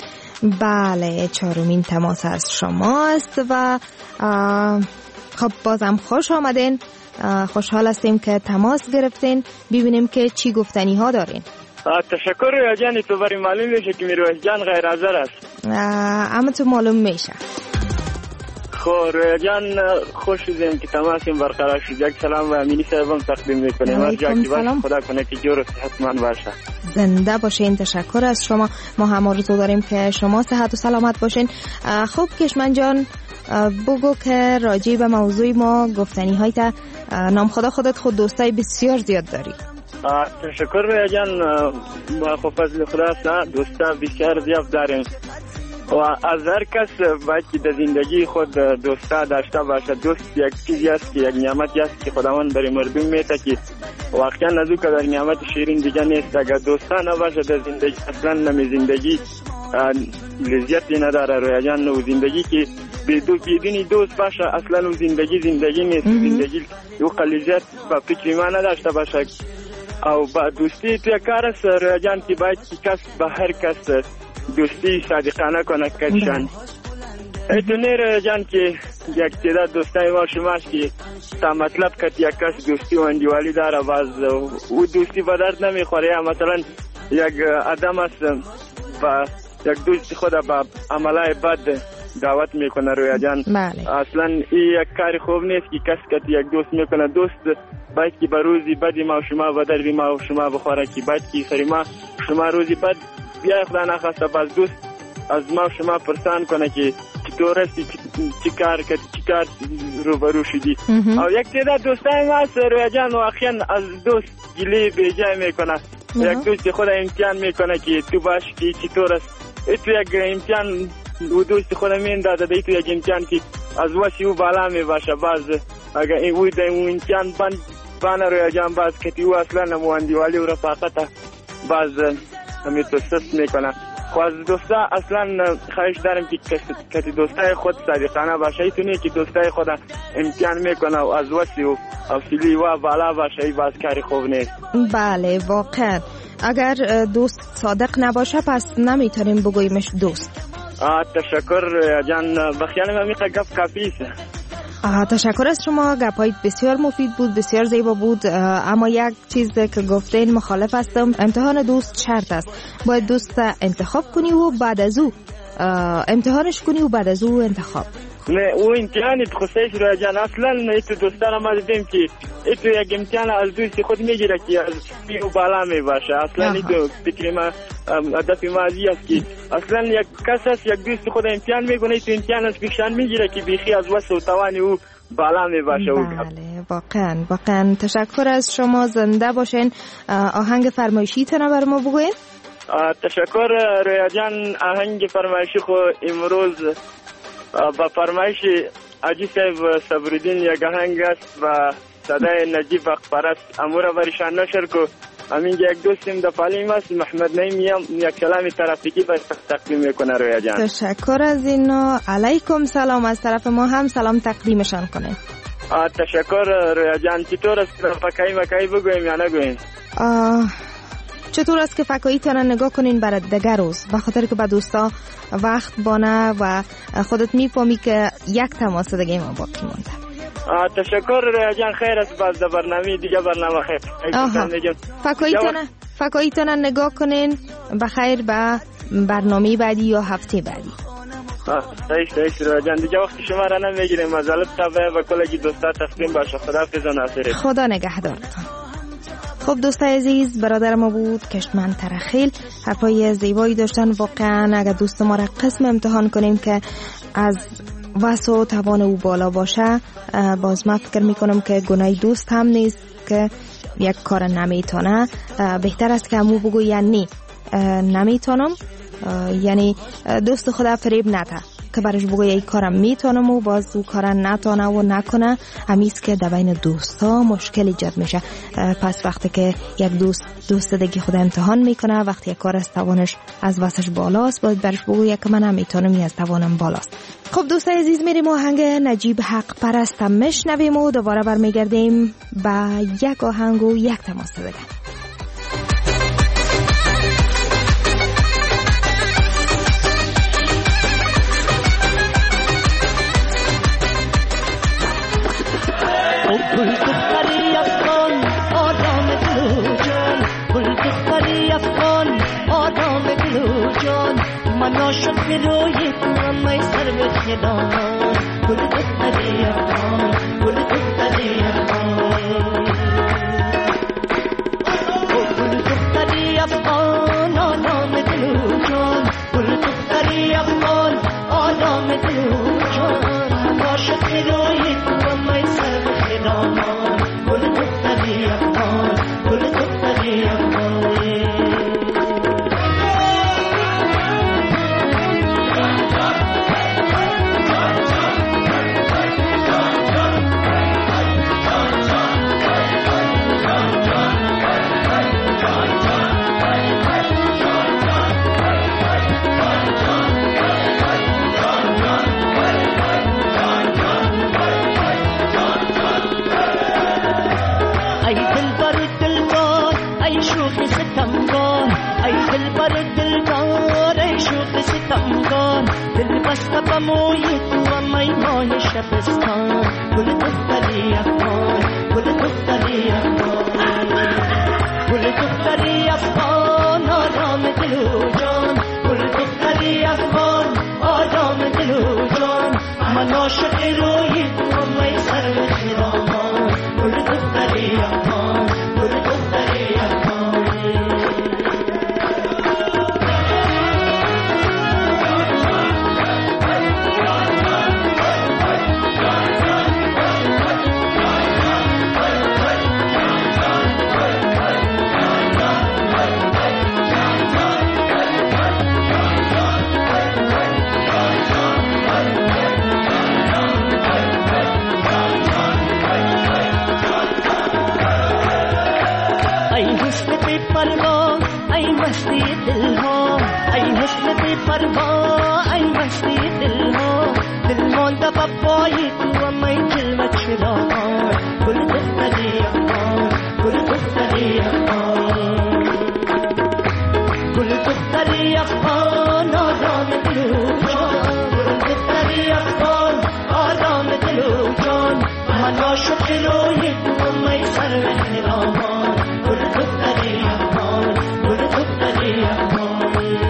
Speaker 9: بله چهارمین تماس از شما است و خب بازم خوش آمدین. خوشحال هستیم که تماس گرفتین، ببینیم که چی گفتنی ها دارین.
Speaker 16: تشکر رویا جان. تو برای معلوم میشه که میرویس جان غیر حاضر است.
Speaker 9: اما تو معلوم میشه.
Speaker 16: خب رویا جان خوش شدیم که تماسیم برقرار شد. یک سلام و امینی صاحبم تقدیم میکنیم. هر جا که باشه خدا کنه که جور و صحتمند باشه.
Speaker 9: زنده باشین. تشکر از شما. ما هم آرزو داریم که شما صحت و سلامت باشین. خب کشمن جان بگو که راجع به موضوع ما گفتنی های تا نام خدا خودت خود دوستای بسیار زیاد داری.
Speaker 16: تشکر رویا جان. با فضل خدا است دوستا بسیار زیاد داریم و از هر کس باید که در زندگی خود دوستا داشته باشه. دوست یک چیزی است که یک نعمتی است که خداوند برای مردم میده که واقعا از او که در نعمت شیرین دیگه نیست. اگر دوستا نباشه در زندگی اصلا نمی زندگی لذتی نداره رویا جان. و زندگی که بدون دوست باشه اصلا و زندگی زندگی نیست. زندگی او لذت با فکر ما نداشته باشه او با دوستی توی کار است رویا جان که باید که کس به هر کس دوستی صادقانه کنه کشن. ایتونه رویا جان که یک تعداد دوستای ما شماست که تا مطلب کت یک کس دوستی و اندیوالی داره باز او دوستی به درد نمیخوره. مثلا یک آدم است و یک دوست خود با عملای بد دعوت میکنه رویا جان.
Speaker 9: بله.
Speaker 16: اصلا این یک کار خوب نیست که کس کت یک دوست میکنه. دوست باید که به روزی بدی ما و شما و دردی ما و شما بخوره که باید که سری ما شما روزی بد بیا خدا نخواسته باز دوست از ما و شما پرسان کنه که چطور هستی، چی کار کردی، چی کار روبرو شدی. او یک تعداد دوستای ما هست رویا جان واقعا از دوست گله به جای میکنه. یک دوست خود امتحان میکنه که تو باش که چطور است تو یک امتحان و دوست خودم این داده دی تو یک امتحان که از وسی او بالا می باشه باز اگر این او در اون امتحان بند بانه روی جان باز کتی او اصلا نمواندیوالی و رفاقت باز همی تو سست میکنه خو از دوستا اصلا خواهش دارم که کتی دوستای خود صادقانه باشه ایتونی که دوستای خود امتحان میکنه و از وسی و حوصله و بالا باشه ای باز کاری خوب نیست.
Speaker 9: بله واقعا اگر دوست صادق نباشه پس نمیتونیم بگویمش دوست.
Speaker 16: آه تشکر جان بخیال من میخواه گفت کافیسه.
Speaker 9: آه تشکر از شما، گپایت بسیار مفید بود، بسیار زیبا بود، اما یک چیز که گفتین مخالف هستم. امتحان دوست شرط است، باید دوست انتخاب کنی و بعد از او امتحانش کنی و بعد از او انتخاب.
Speaker 16: نه او امتحانت خصیش رو جان اصلا ایتو دوستان ما دیدیم که ایتو یک امتحان از دوستی خود میگیره که از بیو بالا می باشه. اصلا ایتو فکر ما هدف مازی است که اصلا یک کس است یک دوست خود امتحان میکنه ایتو امتحان از پیشان میگیره که بیخی از وسط و توانی او بالا می باشه.
Speaker 9: بله واقعا واقعا تشکر از شما، زنده باشین. آهنگ فرمایشی تنها بر ما بگوین.
Speaker 16: تشکر رویا جان، آهنگ فرمایشی خو امروز با فرمایش عجی صاحب صبرالدین یک آهنگ است و صدای نجیب وقتپرست امورا برشان نشر کو همین یک دوستیم در پالیم است محمد نعیم یک کلام ترافیکی بر تقدیم میکنه رویا جان.
Speaker 9: تشکر از اینا، علیکم سلام از طرف ما هم سلام تقدیمشان کنه.
Speaker 16: تشکر رویا جان. چطور است فکایی مکایی بگویم یا نگویم؟
Speaker 9: چطور است که فکایی تانه نگاه کنین برای دگر روز، بخاطر که با دوستا وقت بانه و خودت میفهمی که یک تماس دیگه ما باقی مونده.
Speaker 16: تشکر رویا جان، خیر است باز در برنامه دیگه برنامه خیر.
Speaker 9: فکایی تانه فکایی تانه نگاه کنین بخیر به برنامه بعدی یا هفته بعدی.
Speaker 16: سایش سایش رویا جان دیگه وقت شما را نمیگیریم، مزالت تابعه و کلگی دوستا تقدیم باشه. خدا حافظ و ناصر.
Speaker 9: خدا نگهدارتان. خب دوستای عزیز، برادر ما بود کشمن ترخیل، حرفای زیبایی داشتن. واقعا اگر دوست ما را قسم امتحان کنیم که از وسع و توان او بالا باشه، باز من فکر میکنم که گناه دوست هم نیست که یک کار نمیتونه. بهتر است که همو بگو یعنی نمیتونم، یعنی دوست خدا فریب نده که برش بگوی ای کارم میتونم و باز او کارم نتونه و نکنه. همیست که در بین دوست ها مشکل ایجاد میشه. پس وقتی که یک دوست دوست دیگه خود امتحان میکنه، وقتی یک کار از توانش از واسش بالاست، باید برش بگوی که من نمیتونم یا از توانم بالاست. خب دوستای عزیز، میریم آهنگ نجیب حق پرست هم میشنویم و دوباره برمیگردیم با یک آهنگ و یک تماس دیگه.
Speaker 8: گل دختری افغان آدم گلوجان، گل دختری افغان آدم گلوجان، من عاشق روی تو می سر به خدامان. گل دختری افغان، گل دختری افغان، گل دختری افغان آدم گلوجان، گل دختری افغان آدم گلوجان، من عاشق روی تو می سر به خدامان. گل دختری افغان، گل دختری افغان. بسته موی تو و میمای شبستان. گل دختری افغان، گل دختری افغان، گل دختری افغان آدم دل و جان، گل دختری افغان آدم دل و جان، من عاشق روی تو و می سر به خرامان. گل دختری افغان، گل دختری افغان. حسن بی پروا ای مستی دل ها ای حسن بی پروا ای مستی دل ها دل مانده با پای تو و می دل و چراغان گل دختری افغان گل دختری افغان گل دختری افغان آرام دل و جان گل دختری افغان آرام دل و جان من عاشق روی تو و می سر و خرامان گل دختری افغان گل دختری افغان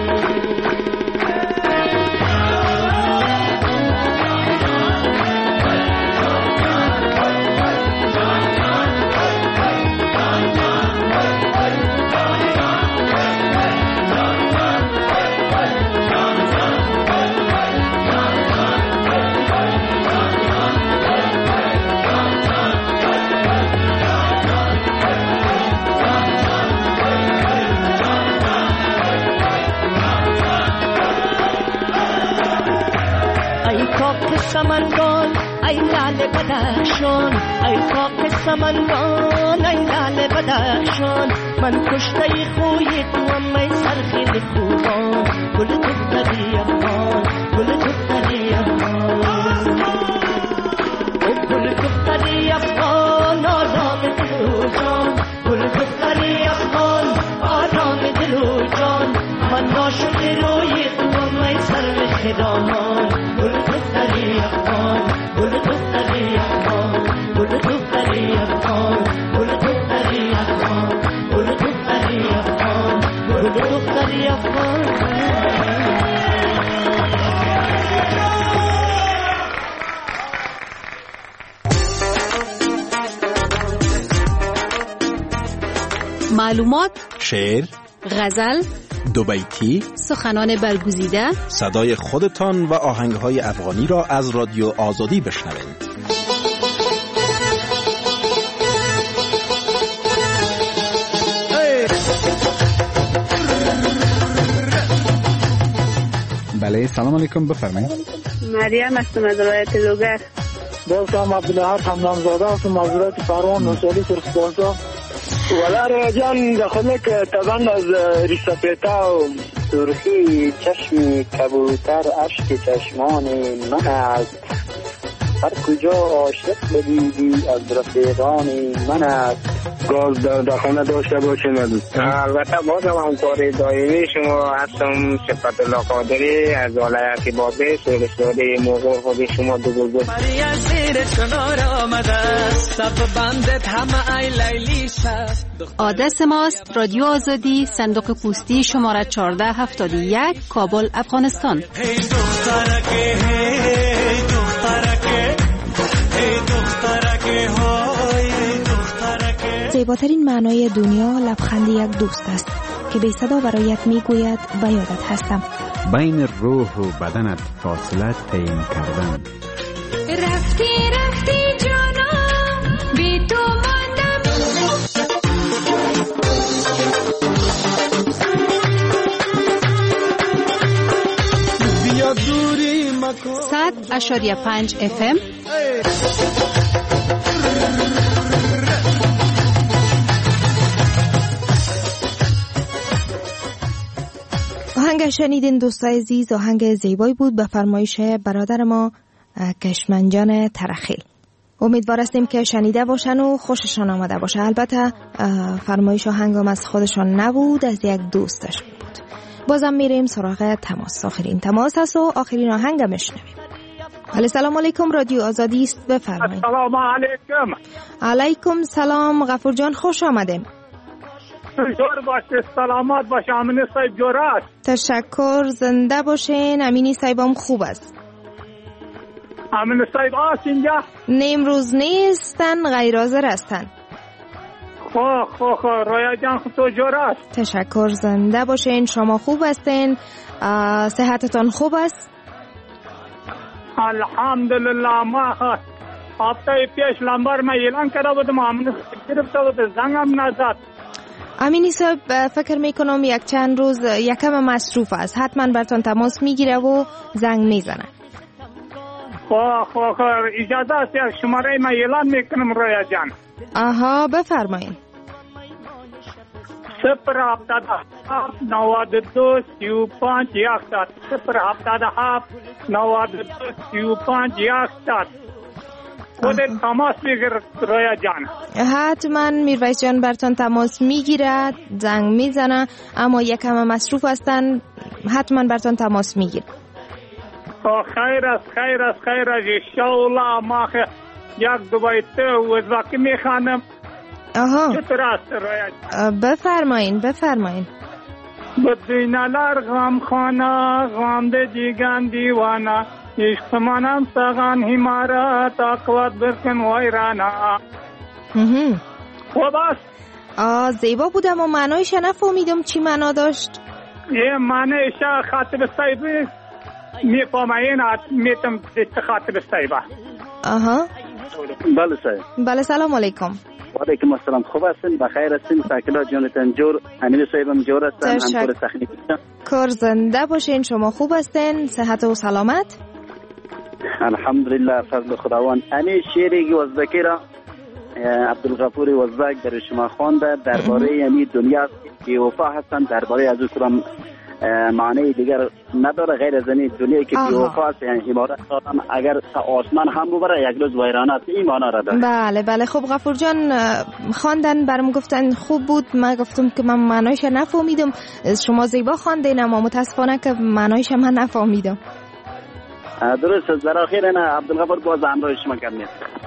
Speaker 8: سمنگان ای لال بدخشان ای خاک سمنگان ای لال بدخشان من کشته خوی تو هم ای سرخیل خوبان گل دختری افغان گل دختری افغان گل دختری افغان آرام دل و جان گل دختری افغان آرام دل و جان من عاشق روی تو هم ای سر خرامان گل دختری افغان گل دختری افغان گل دختری افغان گل دختری افغان گل دختری افغان گل دختری افغان
Speaker 6: معلومات،
Speaker 1: شعر،
Speaker 6: غزل،
Speaker 1: دو بیتی،
Speaker 6: سخنان برگزیده،
Speaker 1: صدای خودتان و آهنگهای افغانی را از رادیو آزادی بشنوید. بله، سلام علیکم، بفرمایید.
Speaker 13: مریم هستم از ولایت لوگر.
Speaker 11: دوستم عبدالحق حمدانزاده هستم از ولایت فروان نوشالی سرخبازا.
Speaker 16: والا ریاجان داخل که طبعا از ریسپیتا و سرخی چشم کبوتر اشک چشمان من است هر کجا عاشق بدیدی از رفیقان من است
Speaker 11: گاز در داخل داشته باشه ندید.
Speaker 16: البته بازم هم کار دایمی شما هستم صفت الله قادری از ولایت بابی سرساده موقع خود شما دو گلگل
Speaker 8: مریا زیر کنار آمده سب بندت همه ای لیلی شد.
Speaker 6: آدرس ماست رادیو آزادی، صندوق پستی شماره چهارده هفتاد و یک، کابل، افغانستان.
Speaker 8: هی دخترکه هی دخترکه هی دخترکه های دخترکه.
Speaker 9: زیباترین معنای دنیا لبخند یک دوست است که بی صدا برایت میگوید و یادت هستم.
Speaker 7: بین روح و بدنت فاصله تعیین کردن.
Speaker 15: رفتی رفتی جانم بی تو ماندم.
Speaker 8: بیا دوری مکن.
Speaker 6: صد اشاریه پنج اف ام.
Speaker 9: آهنگ شنیدین دوستای عزیز، آهنگ زیبایی بود به فرمایش برادر ما کشمنجان ترخیل. امیدوار هستیم که شنیده باشن و خوششان آمده باشه. البته فرمایش آهنگم از خودشان نبود، از یک دوستش بود. بازم میریم سراغ تماس. آخرین تماس هست و آخرین آهنگ میشنویم. علی سلام علیکم، رادیو آزادی است، بفرمایید.
Speaker 10: سلام علیکم.
Speaker 9: علیکم سلام غفور جان، خوش آمدیم.
Speaker 10: جور باشه، سلامت باشه. امینی صاحب جور است؟
Speaker 9: تشکر، زنده باشین. امینی صاحبم خوب است.
Speaker 10: امینی صاحب است اینجا؟
Speaker 9: نه امروز نیستن، غیر حاضر هستن.
Speaker 10: خو خو خو رویا جان تو جور است؟
Speaker 9: تشکر، زنده باشین. شما خوب هستین؟ صحتتان خوب است؟
Speaker 10: الحمدلله. ما هفته پیش لمبر ما اعلان کرده بودم، امینی صاحب گرفته بود، زنگم نزد.
Speaker 9: امینی صاحب فکر میکنم یک چند روز یکم مصروف است، حتما برتان تماس میگیره و زنگ میزنه.
Speaker 10: خو خو خو اجازه است یک شماره ما اعلان میکنم رویا جان.
Speaker 9: آها بفرمایید.
Speaker 17: صفر هفتاد هفت نود و دو سی و پنج یکصد صفر هفتاد هفت نود و دو سی و پنج یکصد. خودت تماس بگیر رویا جان.
Speaker 9: حتما میرویس جان برتان تماس میگیرد، زنگ میزنه، اما یکم مصروف هستن، حتما برتان تماس میگیر.
Speaker 17: خیر است خیر است خیر است انشاءالله. ما یک دو بیت وزاکی میخوانم.
Speaker 9: آها
Speaker 17: چطور است رویا؟
Speaker 9: بفرمایین بفرمایین.
Speaker 17: بدینالر غم خانه غم ده دیگان دیوانه عشق منم سغان همارت اقوات برکن ویرانا.
Speaker 9: خوب است. آه زیبا بود اما معنایش نفهمیدم چی معنا داشت.
Speaker 17: یه معنیش خاطب صیبه میفهمین میتم دست خاطب صیبه.
Speaker 9: آها
Speaker 18: بله صاحب.
Speaker 9: بله سلام علیکم.
Speaker 18: و علیکم السلام. خوب هستین؟ بخیر هستین؟ ساکلا جانتان جور امیر صاحبم جور هستن، همکار تکنیکی هستن.
Speaker 9: کار زنده باشین. شما خوب هستین؟ صحت و سلامت؟
Speaker 18: الحمدلله فضل خداوند. امی شعری وزبکی را عبدالغفور وزبک در شما خوانده درباره یعنی دنیا که وفا هستن، درباره از اون معنی دیگر نداره غیر از این دنیایی که بی وفا است، یعنی عبارت دارم اگر آسمان هم ببره یک روز ویرانه است، این معنی را داره.
Speaker 9: بله بله. خب غفور جان خواندن برام گفتن خوب بود، من گفتم که من معنیش نفهمیدم، شما زیبا خواندین اما متاسفانه که معنیش من نفهمیدم.
Speaker 18: درست است. در آخر نه عبدالغفور باز همراه شما کردیم.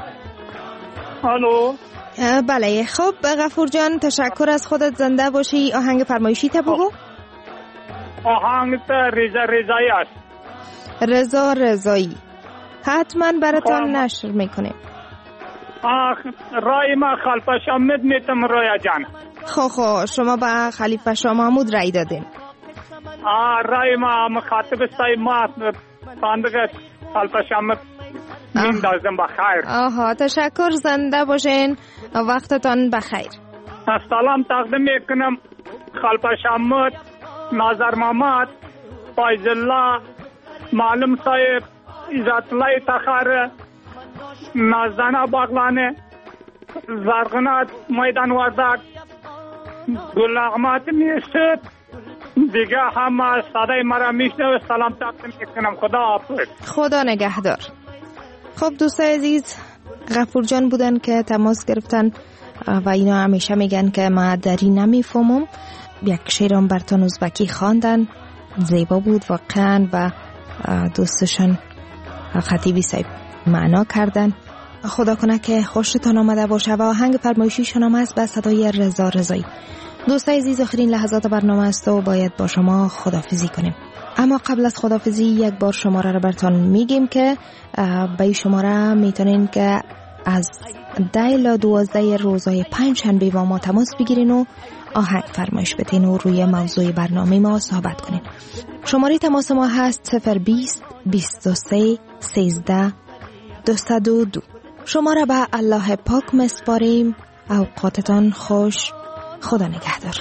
Speaker 17: الو.
Speaker 9: بله خب غفور جان تشکر از خودت، زنده باشی. آهنگ فرمایشی تا بگو.
Speaker 17: آهنگ رضا رضایی است.
Speaker 9: رضا رضایی حتما براتان نشر میکنیم.
Speaker 17: آخ رای ما خلیفه شاه محمود میتم رویا جان.
Speaker 9: خو خو شما با خلیفه شاه محمود رای دادین.
Speaker 17: آه رای ما مخاطب سای ما پاندگه خلیفه شاه محمود میندازم بخیر.
Speaker 9: آها تشکر، زنده باشین، وقتتان بخیر.
Speaker 17: سلام تقدیم میکنم خلیفه شاه محمود، ناظر محمد، فایز الله، معلم صاحب، عزت الله تخار، نازدانه باغلانه، زرغنات میدان وردک، گل احمد میشد، دیگه همه صدای مرا میشنوه. سلام تقدیم میکنم. خدا حافظ.
Speaker 9: خدا نگهدار. خب دوستای عزیز، غفور جان بودن که تماس گرفتن و اینا همیشه میگن که ما دری نمیفهمم. یک شعرم برتان ازبکی خواندن، زیبا بود واقعا و دوستشان خطیبی صاحب معنا کردن. خدا کنه که خوشتان آمده باشه و آهنگ فرمایشیشون هم هست به صدای رضا رضایی. دوستای عزیز آخرین لحظات برنامه است و باید با شما خداحافظی کنیم، اما قبل از خداحافظی یک بار شماره رو برتان میگیم که به این شماره میتونین که از ده الی دوازده روزهای پنج شنبه با ما تماس بگیرین و آهنگ فرمایش بدین و روی موضوع برنامه ما صحبت کنین. شماره تماس ما هست صفر بیست بیست و سه سیزده دویست و دو. شما را به الله پاک مسپاریم. اوقاتتان خوش. خدا نگهدار.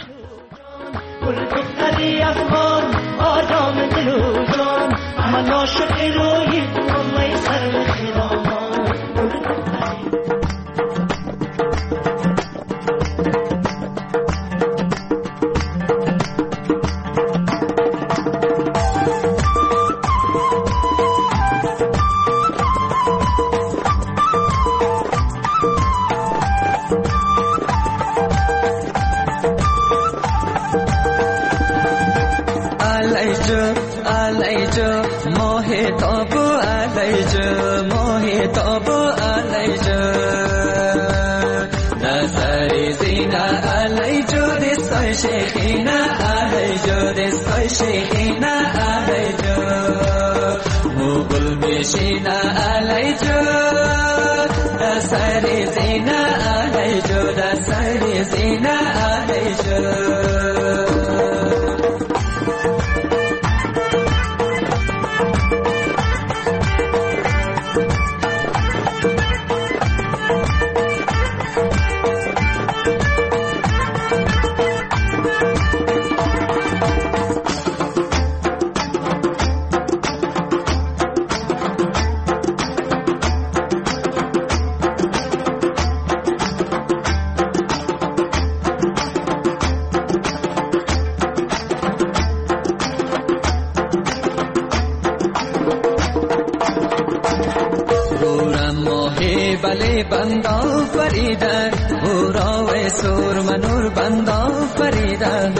Speaker 19: بله بندا فریده او را و سور منور بندا فریده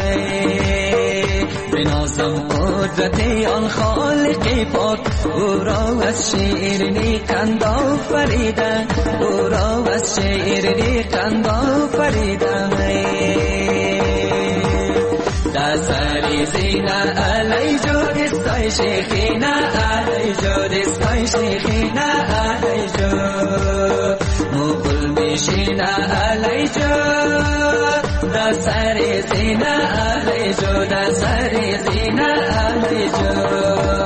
Speaker 19: بنازم قدرت آن خالق پاک او را از شیرینی کندا فریده او را از شیرینی کندا فریده دسری زینه علی جو دستای شیخینه علی جو دستای شیخینه علی جو مقل میشینه علی جو دسری زینه علی جو دسری زینه علی جو